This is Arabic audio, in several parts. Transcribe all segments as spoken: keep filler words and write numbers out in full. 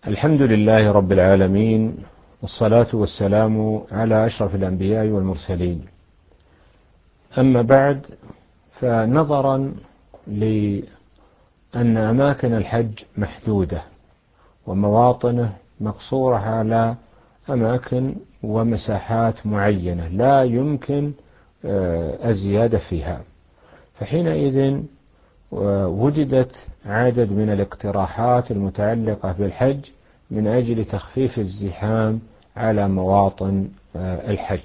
الحمد لله رب العالمين، والصلاة والسلام على أشرف الأنبياء والمرسلين. أما بعد، فنظرا لأن أماكن الحج محدودة ومواطنه مقصورة على أماكن ومساحات معينة لا يمكن الزيادة فيها، فحينئذ وجدت عدد من الاقتراحات المتعلقة بالحج من أجل تخفيف الزحام على مواطن الحج.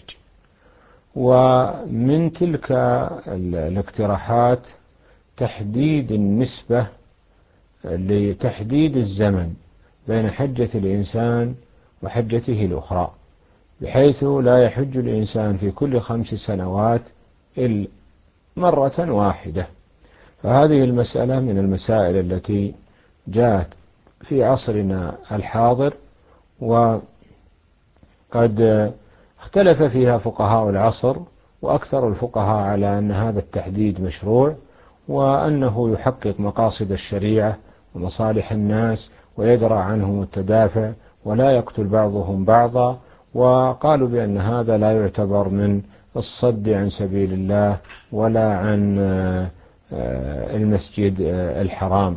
ومن تلك الاقتراحات تحديد النسبة لتحديد الزمن بين حجة الإنسان وحجته الأخرى، بحيث لا يحج الإنسان في كل خمس سنوات إلا مرة واحدة. فهذه المسألة من المسائل التي جاءت في عصرنا الحاضر، وقد اختلف فيها فقهاء العصر، وأكثر الفقهاء على أن هذا التحديد مشروع، وأنه يحقق مقاصد الشريعة ومصالح الناس ويدرأ عنهم التدافع ولا يقتل بعضهم بعضا، وقالوا بأن هذا لا يعتبر من الصد عن سبيل الله ولا عن المسجد الحرام.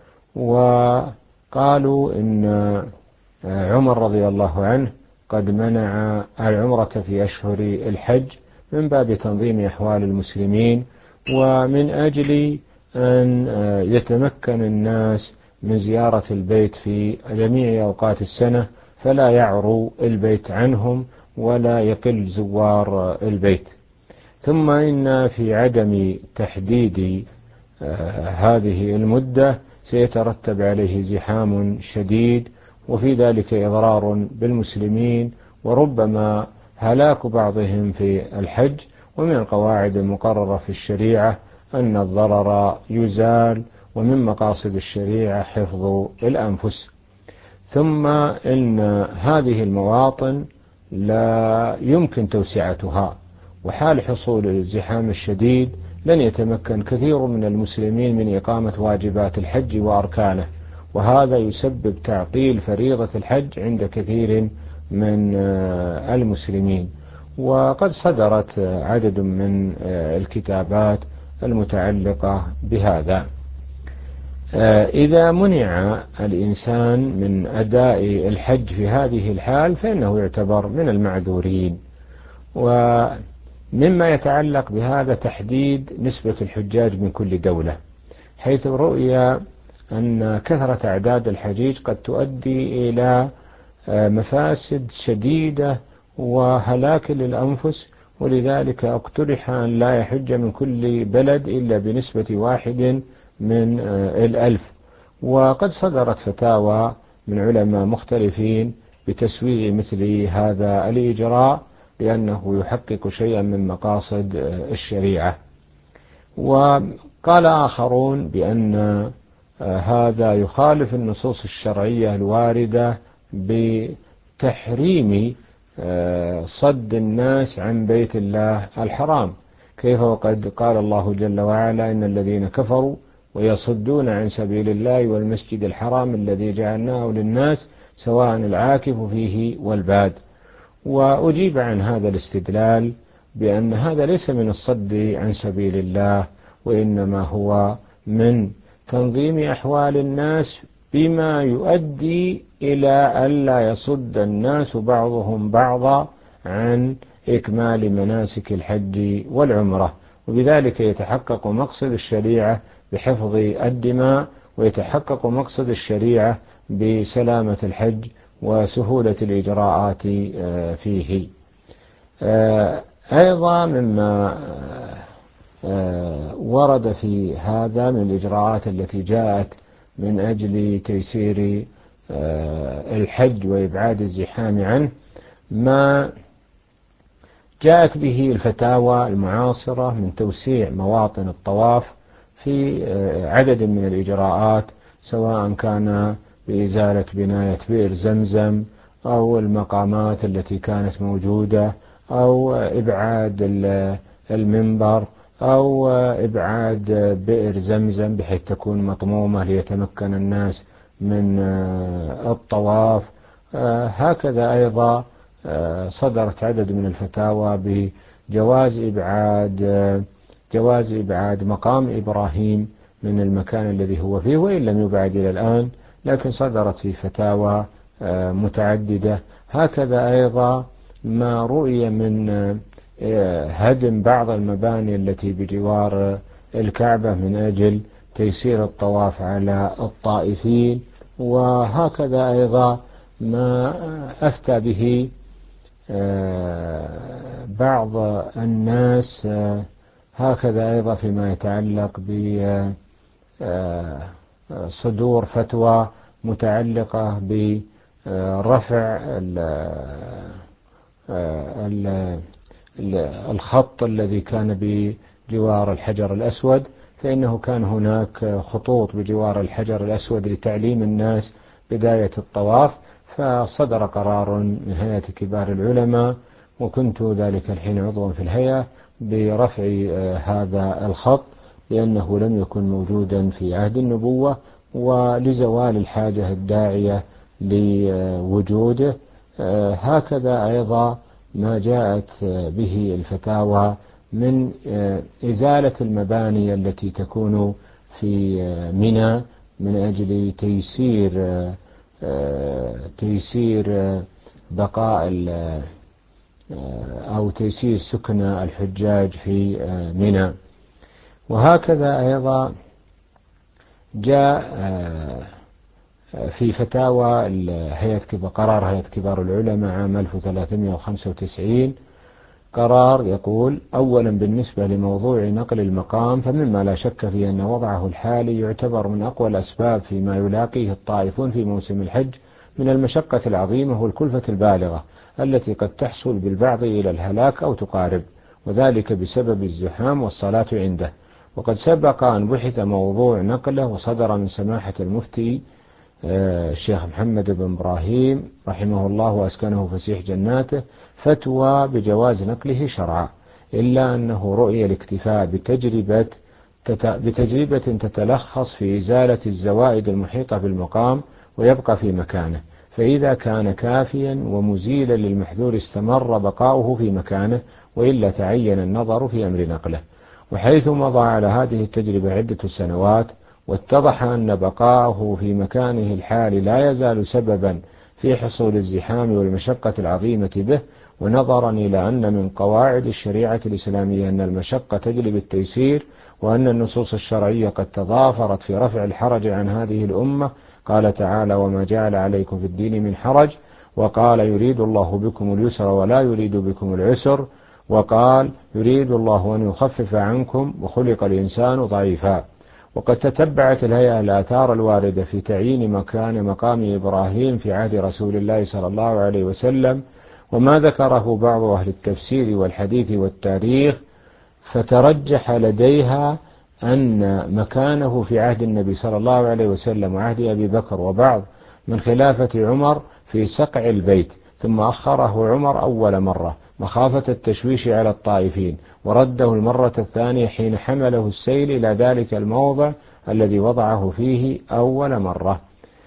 وقالوا إن عمر رضي الله عنه قد منع العمرة في أشهر الحج من باب تنظيم أحوال المسلمين، ومن أجل أن يتمكن الناس من زيارة البيت في جميع أوقات السنة، فلا يعروا البيت عنهم ولا يقل زوار البيت. ثم إن في عدم تحديد هذه المدة سيترتب عليه زحام شديد، وفي ذلك إضرار بالمسلمين وربما هلاك بعضهم في الحج. ومن القواعد المقررة في الشريعة أن الضرر يزال، ومن مقاصد الشريعة حفظ الأنفس. ثم إن هذه المواطن لا يمكن توسعتها، وحال حصول الزحام الشديد لن يتمكن كثير من المسلمين من إقامة واجبات الحج وأركانه، وهذا يسبب تعطيل فريضة الحج عند كثير من المسلمين. وقد صدرت عدد من الكتابات المتعلقة بهذا. إذا منع الإنسان من أداء الحج في هذه الحال فإنه يعتبر من المعذورين. ومما يتعلق بهذا تحديد نسبة الحجاج من كل دولة، حيث رؤي أن كثرة أعداد الحجيج قد تؤدي إلى مفاسد شديدة وهلاك للأنفس، ولذلك اقترح أن لا يحج من كل بلد إلا بنسبة واحد من الألف. وقد صدرت فتاوى من علماء مختلفين بتسويغ مثل هذا الإجراء، لأنه يحقق شيئا من مقاصد الشريعة. وقال آخرون بأن هذا يخالف النصوص الشرعية الواردة بتحريم صد الناس عن بيت الله الحرام، كيف وقد قال الله جل وعلا: إن الذين كفروا ويصدون عن سبيل الله والمسجد الحرام الذي جعلناه للناس سواء العاكف فيه والباد. وأجيب عن هذا الاستدلال بأن هذا ليس من الصد عن سبيل الله، وإنما هو من تنظيم أحوال الناس بما يؤدي إلى ألا يصد الناس بعضهم بعضا عن إكمال مناسك الحج والعمرة، وبذلك يتحقق مقصد الشريعة بحفظ الدماء، ويتحقق مقصد الشريعة بسلامة الحج وسهولة الإجراءات فيه. أيضا مما ورد في هذا من الإجراءات التي جاءت من أجل تيسير الحج وإبعاد الزحام عنه ما جاءت به الفتاوى المعاصرة من توسيع مواطن الطواف في عدد من الإجراءات، سواء كان بإزالة بناية بئر زمزم أو المقامات التي كانت موجودة، أو إبعاد المنبر، أو إبعاد بئر زمزم بحيث تكون مطمومة ليتمكن الناس من الطواف. هكذا أيضا صدرت عدد من الفتاوى بجواز إبعاد جواز إبعاد مقام إبراهيم من المكان الذي هو فيه، وإن لم يبعد إلى الآن، لكن صدرت في فتاوى متعددة. هكذا أيضا ما رؤي من هدم بعض المباني التي بجوار الكعبة من أجل تيسير الطواف على الطائفين. وهكذا أيضا ما أفتى به بعض الناس، هكذا أيضا فيما يتعلق بصدور فتوى متعلقة برفع الخط الذي كان بجوار الحجر الأسود، فإنه كان هناك خطوط بجوار الحجر الأسود لتعليم الناس بداية الطواف، فصدر قرار من هيئة كبار العلماء، وكنت ذلك الحين عضوا في الهيئة، برفع هذا الخط لأنه لم يكن موجودا في عهد النبوة، ولزوال الحاجة الداعية لوجوده. هكذا أيضا ما جاءت به الفتاوى من إزالة المباني التي تكون في منى من أجل تيسير تيسير بقاء أو تيسير سكن الحجاج في منى. وهكذا أيضا جاء في فتاوى هيئة قرار هيئة كبار العلماء عام ألف وثلاثمائة وخمسة وتسعين قرار يقول: أولا بالنسبة لموضوع نقل المقام، فمما لا شك فيه أن وضعه الحالي يعتبر من أقوى الأسباب فيما يلاقيه الطائفون في موسم الحج من المشقة العظيمة والكلفة البالغة التي قد تحصل بالبعض إلى الهلاك أو تقارب، وذلك بسبب الزحام والصلاة عنده. وقد سبق أن بحث موضوع نقله، وصدر من سماحة المفتي الشيخ محمد بن إبراهيم رحمه الله وأسكنه فسيح جناته فتوى بجواز نقله شرعا، إلا أنه رؤي الاكتفاء بتجربة بتجربة تتلخص في إزالة الزوائد المحيطة بالمقام ويبقى في مكانه، فإذا كان كافيا ومزيلا للمحذور استمر بقاؤه في مكانه، وإلا تعين النظر في أمر نقله. وحيث مضى على هذه التجربة عدة سنوات، واتضح أن بقاءه في مكانه الحالي لا يزال سببا في حصول الزحام والمشقة العظيمة به، ونظرا إلى أن من قواعد الشريعة الإسلامية أن المشقة تجلب التيسير، وأن النصوص الشرعية قد تضافرت في رفع الحرج عن هذه الأمة، قال تعالى: وما جعل عليكم في الدين من حرج، وقال: يريد الله بكم اليسر ولا يريد بكم العسر، وقال: يريد الله أن يخفف عنكم وخلق الإنسان ضعيفا. وقد تتبعت الهيئة الآثار الواردة في تعيين مكان مقام إبراهيم في عهد رسول الله صلى الله عليه وسلم، وما ذكره بعض أهل التفسير والحديث والتاريخ، فترجح لديها أن مكانه في عهد النبي صلى الله عليه وسلم وعهد أبي بكر وبعض من خلافة عمر في سقع البيت، ثم أخره عمر أول مرة مخافة التشويش على الطائفين، ورده المرة الثانية حين حمله السيل إلى ذلك الموضع الذي وضعه فيه أول مرة.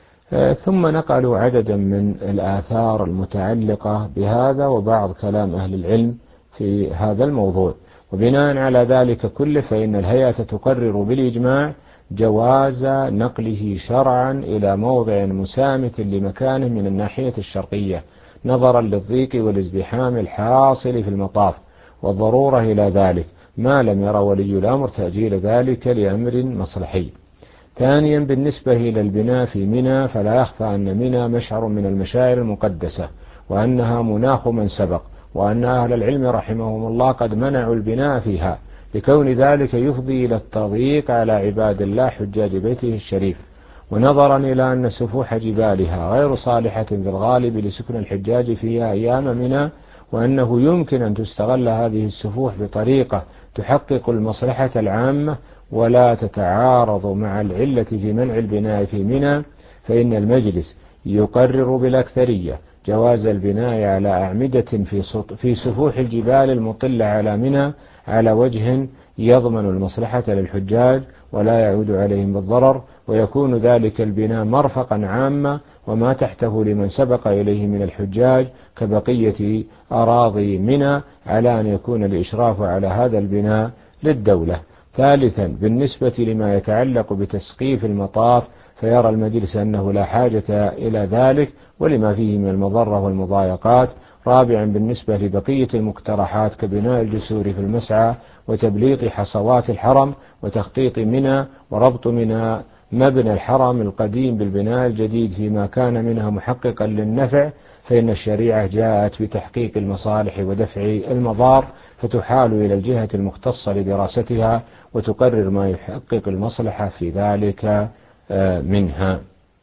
ثم نقلوا عددا من الآثار المتعلقة بهذا وبعض كلام أهل العلم في هذا الموضوع. وبناء على ذلك كله، فإن الهيئة تقرر بالإجماع جواز نقله شرعا إلى موضع مسامت لمكانه من الناحية الشرقية، نظرا للضيق والازدحام الحاصل في المطاف والضرورة إلى ذلك، ما لم يرى ولي الأمر تأجيل ذلك لأمر مصلحي. ثانيا بالنسبة إلى البناء في منى، فلا يخفى أن منى مشعر من المشاعر المقدسة، وأنها مناخ من سبق، وأن أهل العلم رحمهم الله قد منعوا البناء فيها، لكون ذلك يفضي إلى التضييق على عباد الله حجاج بيته الشريف، ونظرا إلى أن سفوح جبالها غير صالحة في الغالب لسكن الحجاج فيها أيام منى، وأنه يمكن أن تستغل هذه السفوح بطريقة تحقق المصلحة العامة ولا تتعارض مع العلة في منع البناء في منى، فإن المجلس يقرر بالأكثرية جواز البناء على أعمدة في في سفوح الجبال المطلة على منى على وجه يضمن المصلحة للحجاج ولا يعود عليهم بالضرر، ويكون ذلك البناء مرفقا عاما وما تحته لمن سبق إليه من الحجاج كبقية أراضي منى، على أن يكون الإشراف على هذا البناء للدولة. ثالثا، بالنسبة لما يتعلق بتسقيف المطاف، فيرى المجلس أنه لا حاجة إلى ذلك ولما فيه من المضرة والمضايقات. رابعا، بالنسبة لبقية المقترحات كبناء الجسور في المسعى وتبليط حصوات الحرم وتخطيط منى وربط منى مبنى الحرم القديم بالبناء الجديد فيما كان منها محققا للنفع، فإن الشريعة جاءت بتحقيق المصالح ودفع المضار، فتحال إلى الجهة المختصة لدراستها وتقرر ما يحقق المصلحة في ذلك منها.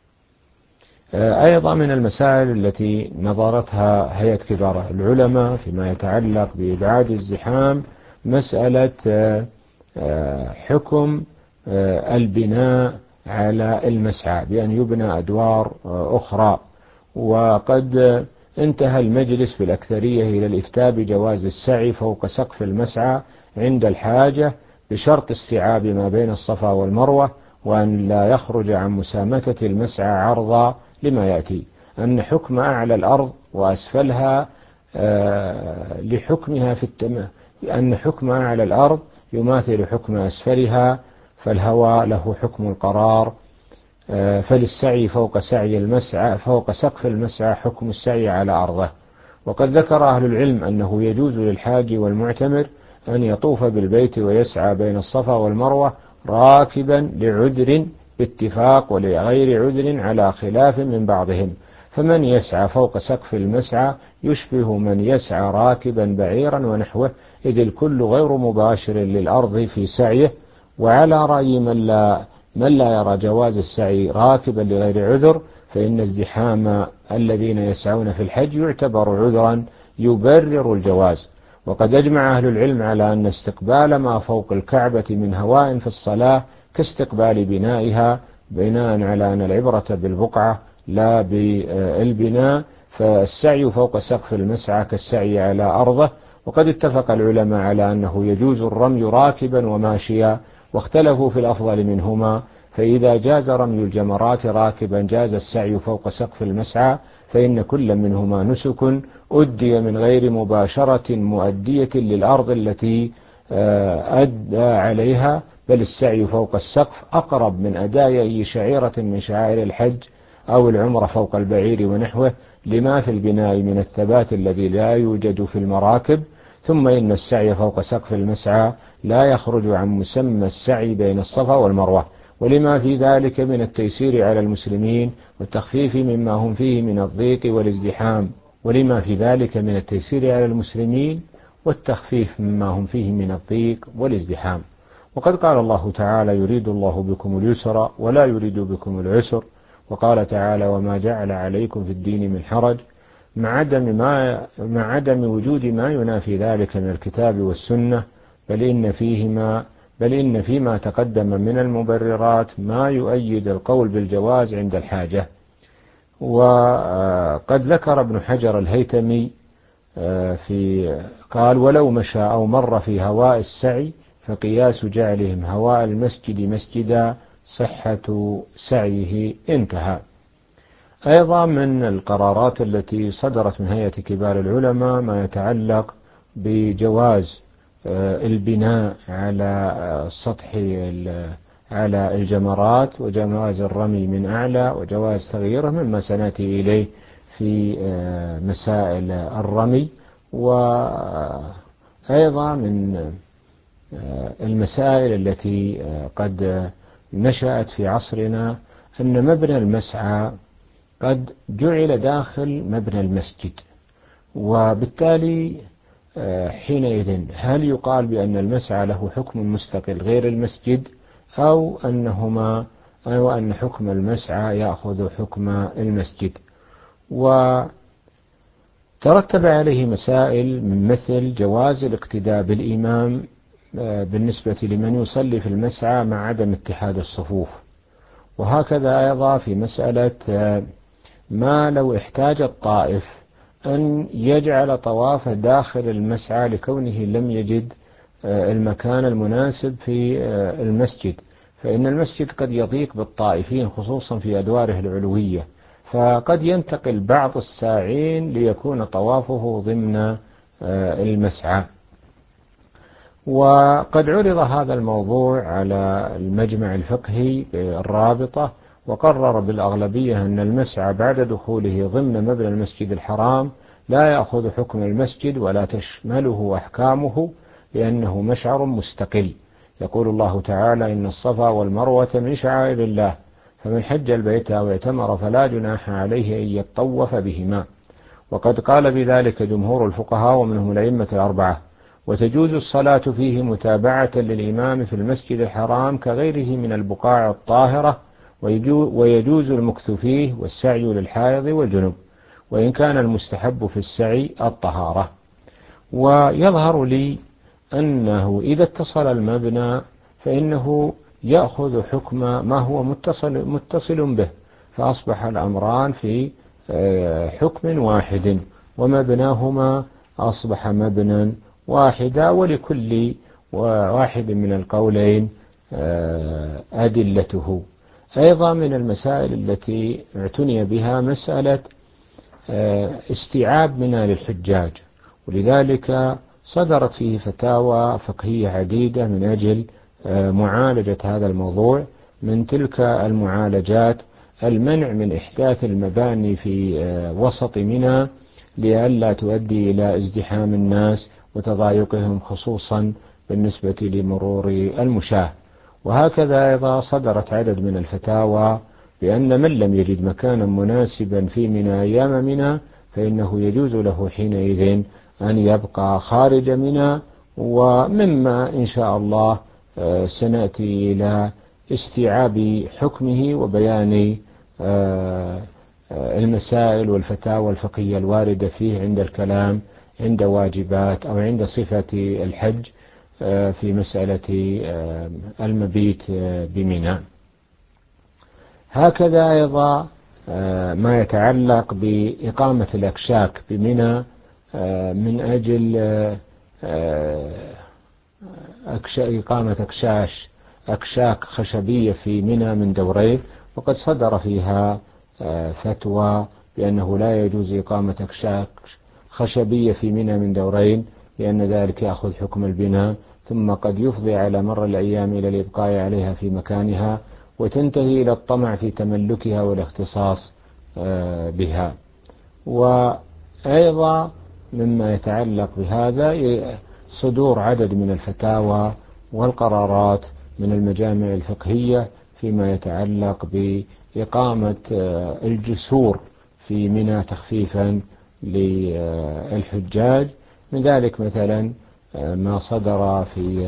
أيضا من المسائل التي نظرتها هيئة كبار العلماء فيما يتعلق بإبعاد الزحام مسألة حكم البناء على المسعى بأن يبنى أدوار أخرى. وقد انتهى المجلس بالأكثرية إلى الإفتاء بجواز السعي فوق سقف المسعى عند الحاجة بشرط استيعاب ما بين الصفا والمروة، وأن لا يخرج عن مسامتة المسعى عرضا، لما يأتي أن حكم أعلى الأرض وأسفلها لحكمها في التم أن حكم أعلى الأرض يماثل حكم أسفلها، فالهواء له حكم القرار، فللسعي فوق سعي المسعى فوق سقف المسعى حكم السعي على أرضه. وقد ذكر أهل العلم أنه يجوز للحاج والمعتمر أن يطوف بالبيت ويسعى بين الصفا والمروة راكبا لعذر باتفاق، ولغير عذر على خلاف من بعضهم. فمن يسعى فوق سقف المسعى يشبه من يسعى راكبا بعيرا ونحوه، إذ الكل غير مباشر للأرض في سعيه. وعلى رأي من لا من لا يرى جواز السعي راكبا لغير عذر، فإن ازدحام الذين يسعون في الحج يعتبر عذرا يبرر الجواز. وقد أجمع أهل العلم على أن استقبال ما فوق الكعبة من هواء في الصلاة كاستقبال بنائها، بناء على أن العبرة بالبقعة لا بالبناء، فالسعي فوق سقف المسعى كالسعي على أرضه. وقد اتفق العلماء على أنه يجوز الرمي راكبا وماشيا، واختلفوا في الأفضل منهما، فإذا جاز رمي الجمرات راكبا جاز السعي فوق سقف المسعى، فإن كل منهما نسك أدي من غير مباشرة مؤدية للأرض التي أدى عليها، بل السعي فوق السقف أقرب من أداء أي شعيرة من شعائر الحج أو العمرة فوق البعير ونحوه، لما في البناء من الثبات الذي لا يوجد في المراكب. ثم إن السعي فوق سقف المسعى لا يخرج عن مسمى السعي بين الصفا والمروة، ولما في ذلك من التيسير على المسلمين والتخفيف مما هم فيه من الضيق والازدحام ولما في ذلك من التيسير على المسلمين والتخفيف مما هم فيه من الضيق والازدحام. وقد قال الله تعالى: يريد الله بكم اليسر ولا يريد بكم العسر. وقال تعالى: وما جعل عليكم في الدين من حرج، مع عدم ما مع عدم وجود ما ينافي ذلك من الكتاب والسنة، بل إن فيهما بل إن فيما تقدم من المبررات ما يؤيد القول بالجواز عند الحاجة. وقد ذكر ابن حجر الهيثمي في قال: ولو مشى أو مر في هواء السعي فقياس جعلهم هواء المسجد مسجدا صحة سعيه. انتهى. أيضا من القرارات التي صدرت من هيئة كبار العلماء ما يتعلق بجواز البناء على سطح على الجمرات، وجواز الرمي من أعلى، وجواز تغييره مما سنأتي إليه في مسائل الرمي. وأيضا من المسائل التي قد نشأت في عصرنا أن مبنى المسعى قد جعل داخل مبنى المسجد، وبالتالي حينئذ هل يقال بأن المسعى له حكم مستقل غير المسجد، أو أنهما أو أن حكم المسعى يأخذ حكم المسجد؟ وترتب عليه مسائل من مثل جواز الاقتداء بالإمام بالنسبة لمن يصلي في المسعى مع عدم اتحاد الصفوف. وهكذا أيضا في مسألة ما لو احتاج الطائف أن يجعل طوافه داخل المسعى لكونه لم يجد المكان المناسب في المسجد، فإن المسجد قد يضيق بالطائفين خصوصا في أدواره العلوية، فقد ينتقل بعض الساعين ليكون طوافه ضمن المسعى. وقد عرض هذا الموضوع على المجمع الفقهي الرابطة، وقرر بالأغلبية أن المسعى بعد دخوله ضمن مبنى المسجد الحرام لا يأخذ حكم المسجد ولا تشمله أحكامه، لأنه مشعر مستقل. يقول الله تعالى: إن الصفا والمروة من شعائر الله، فمن حج البيت أو اعتمر فلا جناح عليه أن يطوف بهما. وقد قال بذلك جمهور الفقهاء ومنهم الأئمة الأربعة. وتجوز الصلاة فيه متابعة للإمام في المسجد الحرام كغيره من البقاع الطاهرة، ويجوز المكث فيه والسعي للحائض والجنب، وإن كان المستحب في السعي الطهارة. ويظهر لي أنه إذا اتصل المبنى فإنه يأخذ حكم ما هو متصل, متصل به، فأصبح الأمران في حكم واحد، ومبناهما أصبح مبنى واحدا، ولكل واحد من القولين أدلته. أيضا من المسائل التي اعتني بها مسألة استيعاب منى للحجاج، ولذلك صدرت فيه فتاوى فقهية عديدة من أجل معالجة هذا الموضوع. من تلك المعالجات المنع من إحداث المباني في وسط منى لئلا تؤدي إلى ازدحام الناس وتضايقهم خصوصا بالنسبة لمرور المشاة. وهكذا أيضا صدرت عدد من الفتاوى بأن من لم يجد مكانا مناسبا في منى أيام منى فإنه يجوز له حينئذ أن يبقى خارج منى. ومما إن شاء الله سنأتي إلى استيعاب حكمه وبيان المسائل والفتاوى الفقهية الواردة فيه عند الكلام عند واجبات أو عند صفة الحج في مسألة المبيت بمنى. هكذا أيضا ما يتعلق بإقامة الأكشاك بمنى من أجل إقامة أكشاش أكشاك خشبية في منى من دورين، وقد صدر فيها فتوى بأنه لا يجوز إقامة أكشاك خشبية في منى من دورين، لأن ذلك يأخذ حكم البناء، ثم قد يفضي على مر الأيام إلى الإبقاء عليها في مكانها، وتنتهي إلى الطمع في تملكها والاختصاص بها. وأيضا مما يتعلق بهذا صدور عدد من الفتاوى والقرارات من المجامع الفقهية فيما يتعلق بإقامة الجسور في منى تخفيفا للحجاج. من ذلك مثلا ما صدر في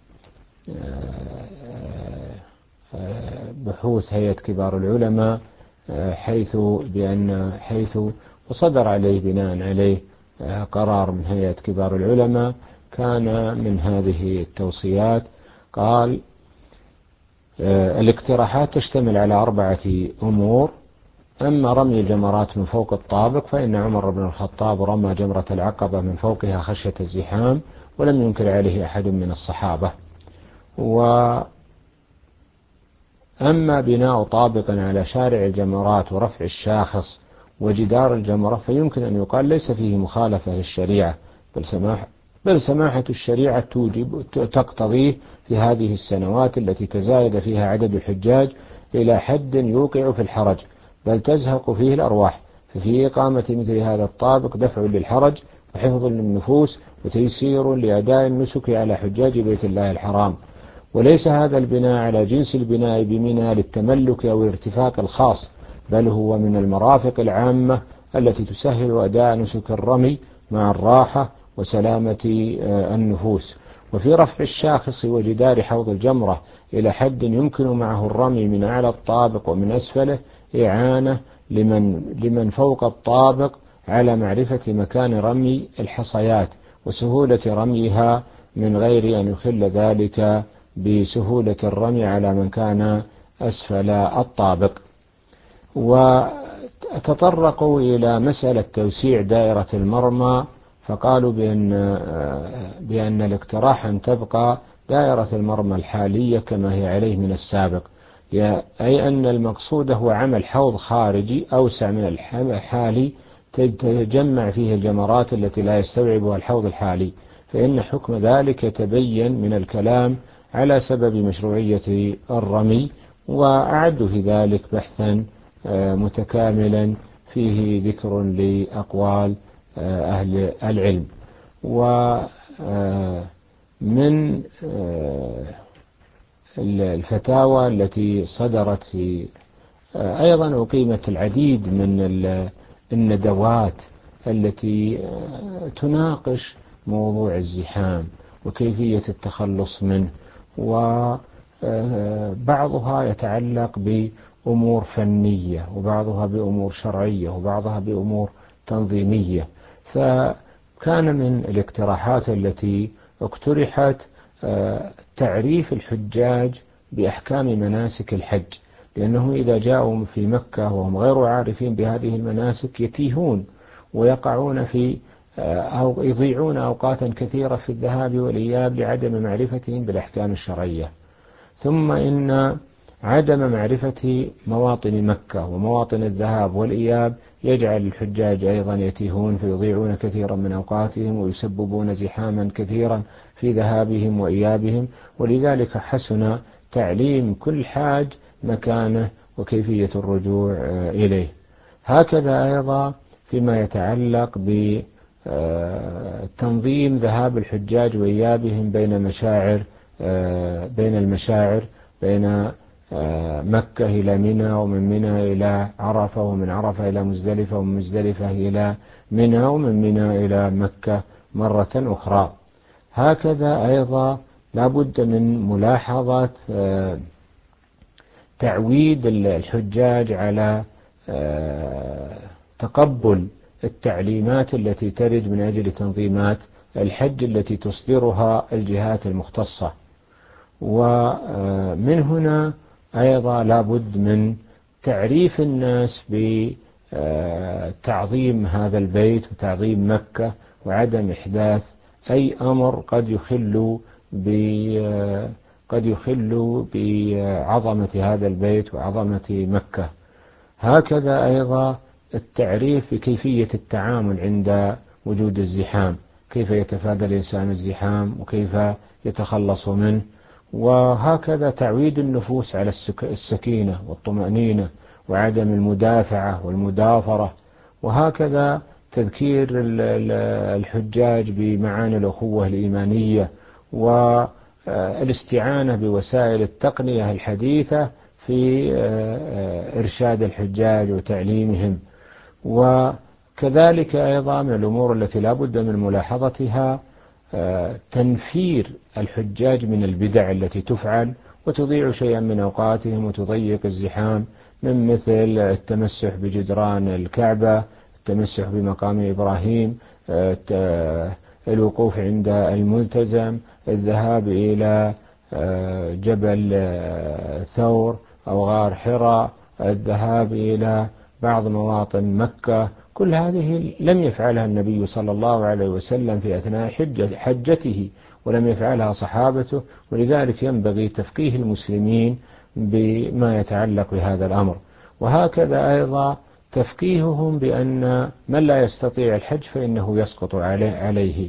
بحوث هيئة كبار العلماء، حيث بأن حيث وصدر عليه بناء عليه قرار من هيئة كبار العلماء، كان من هذه التوصيات قال: الاقتراحات تشتمل على أربعة أمور. أما رمي الجمرات من فوق الطابق فإن عمر بن الخطاب رمى جمرة العقبة من فوقها خشية الزحام، ولم ينكر عليه أحد من الصحابة. وأما بناء طابق على شارع الجمرات ورفع الشاخص وجدار الجمرة فيمكن أن يقال ليس فيه مخالفة للشريعة، بل سماح بل سماحة الشريعة توجب تقتضيه في هذه السنوات التي تزايد فيها عدد الحجاج إلى حد يوقع في الحرج، بل تزهق فيه الأرواح. ففي إقامة مثل هذا الطابق دفع للحرج وحفظ للنفوس وتيسير لأداء النسك على حجاج بيت الله الحرام. وليس هذا البناء على جنس البناء بمنى للتملك أو الارتفاق الخاص، بل هو من المرافق العامة التي تسهل أداء نسك الرمي مع الراحة وسلامة النفوس. وفي رفع الشاخص وجدار حوض الجمرة إلى حد يمكن معه الرمي من أعلى الطابق ومن أسفله إعانة لمن, لمن فوق الطابق على معرفة مكان رمي الحصيات وسهولة رميها من غير أن يخل ذلك بسهولة الرمي على من كان أسفل الطابق. وتطرقوا إلى مسألة توسيع دائرة المرمى فقالوا بأن بأن الاقتراح أن تبقى دائرة المرمى الحالية كما هي عليه من السابق، أي أن المقصود هو عمل حوض خارجي أوسع من الحالي تتجمع فيه الجمرات التي لا يستوعبها الحوض الحالي، فإن حكم ذلك يتبين من الكلام على سبب مشروعية الرمي، وأعدوا في ذلك بحثا متكاملا فيه ذكر لأقوال أهل العلم. ومن الفتاوى التي صدرت في أيضا أقيمت العديد من الندوات التي تناقش موضوع الزحام وكيفية التخلص منه، وبعضها يتعلق بأمور فنية وبعضها بأمور شرعية وبعضها بأمور تنظيمية. فكان من الاقتراحات التي اقترحت تعريف الحجاج بأحكام مناسك الحج، لأنهم إذا جاءوا في مكة وهم غير عارفين بهذه المناسك يتيهون ويقعون في أو يضيعون أوقاتا كثيرة في الذهاب والإياب لعدم معرفتهم بالأحكام الشرعية. ثم إن عدم معرفة مواطن مكة ومواطن الذهاب والإياب يجعل الحجاج أيضا يتيهون فيضيعون كثيرا من أوقاتهم ويسببون زحاما كثيرا في ذهابهم وإيابهم، ولذلك حسن تعليم كل حاج مكانه وكيفية الرجوع إليه. هكذا أيضا فيما يتعلق بتنظيم ذهاب الحجاج وإيابهم بين مشاعر بين المشاعر بين مكة إلى منى، ومن منى إلى عرفة، ومن عرفة إلى مزدلفة، ومن مزدلفة إلى منى، ومن منى إلى مكة مرة أخرى. هكذا أيضا لا بد من ملاحظة تعويد الحجاج على تقبل التعليمات التي ترد من أجل تنظيمات الحج التي تصدرها الجهات المختصة. ومن هنا أيضا لا بد من تعريف الناس بتعظيم هذا البيت وتعظيم مكة، وعدم إحداث أي أمر قد يخل قد يخل بعظمة هذا البيت وعظمة مكة. هكذا أيضا التعريف بكيفية التعامل عند وجود الزحام، كيف يتفادى الإنسان الزحام وكيف يتخلص منه، وهكذا تعويد النفوس على السكينة والطمأنينة وعدم المدافعة والمدافرة، وهكذا تذكير الحجاج بمعاني الأخوة الإيمانية والاستعانة بوسائل التقنية الحديثة في إرشاد الحجاج وتعليمهم. وكذلك أيضا من الأمور التي لا بد من ملاحظتها تنفير الحجاج من البدع التي تفعل وتضيع شيئا من أوقاتهم وتضيق الزحام، من مثل التمسح بجدران الكعبة، التمسح بمقام إبراهيم، الوقوف عند الملتزم، الذهاب إلى جبل ثور أو غار حراء، الذهاب إلى بعض مواطن مكة. كل هذه لم يفعلها النبي صلى الله عليه وسلم في أثناء حجة حجته، ولم يفعلها صحابته، ولذلك ينبغي تفقيه المسلمين بما يتعلق بهذا الأمر. وهكذا أيضا تفقيههم بأن من لا يستطيع الحج فإنه يسقط عليه.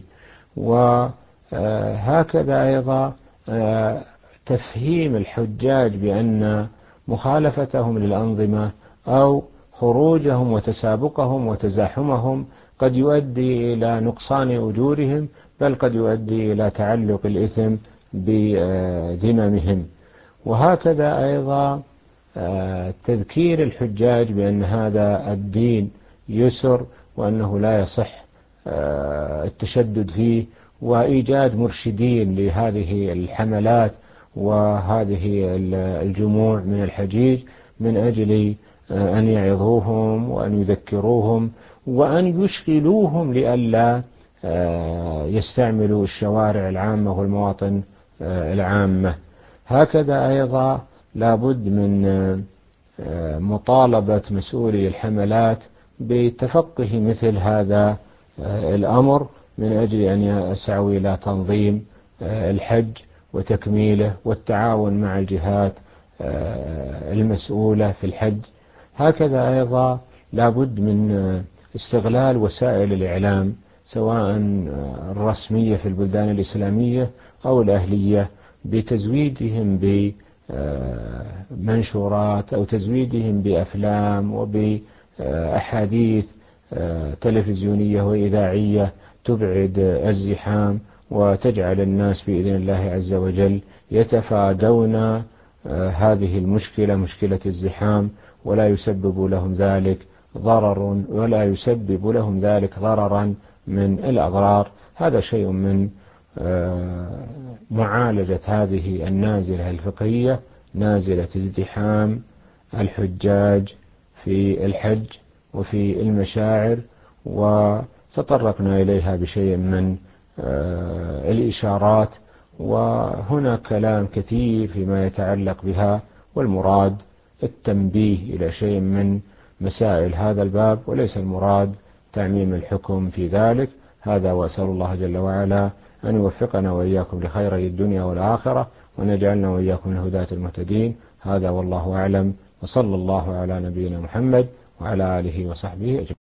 وهكذا أيضا تفهيم الحجاج بأن مخالفتهم للأنظمة أو خروجهم وتسابقهم وتزاحمهم قد يؤدي إلى نقصان أجورهم، بل قد يؤدي إلى تعلق الإثم بذممهم. وهكذا أيضا تذكير الحجاج بأن هذا الدين يسر وأنه لا يصح التشدد فيه، وإيجاد مرشدين لهذه الحملات وهذه الجموع من الحجيج من أجل أن يعظوهم وأن يذكروهم وأن يشغلوهم لئلا يستعملوا الشوارع العامة والمواطن العامة. هكذا أيضا لابد من مطالبة مسؤولي الحملات بتفقه مثل هذا الأمر، من أجل أن يسعوا إلى تنظيم الحج وتكميله والتعاون مع الجهات المسؤولة في الحج. هكذا أيضا لابد من استغلال وسائل الإعلام سواء الرسمية في البلدان الإسلامية أو الأهلية بتزويدهم بمنشورات أو تزويدهم بأفلام وبأحاديث تلفزيونية وإذاعية تبعد الزحام وتجعل الناس بإذن الله عز وجل يتفادون هذه المشكلة، مشكلة الزحام، ولا يسبب لهم ذلك ضرر ولا يسبب لهم ذلك ضررا من الأضرار. هذا شيء من معالجة هذه النازلة الفقهية، نازلة ازدحام الحجاج في الحج وفي المشاعر، وتطرقنا إليها بشيء من الإشارات، وهنا كلام كثير فيما يتعلق بها، والمراد التنبيه إلى شيء من مسائل هذا الباب، وليس المراد تعميم الحكم في ذلك. هذا، وأسأل الله جل وعلا أن يوفقنا وإياكم لخيري الدنيا والآخرة، ونجعلنا وإياكم من الهداة المهتدين. هذا والله أعلم، وصلى الله على نبينا محمد وعلى آله وصحبه أجمعين.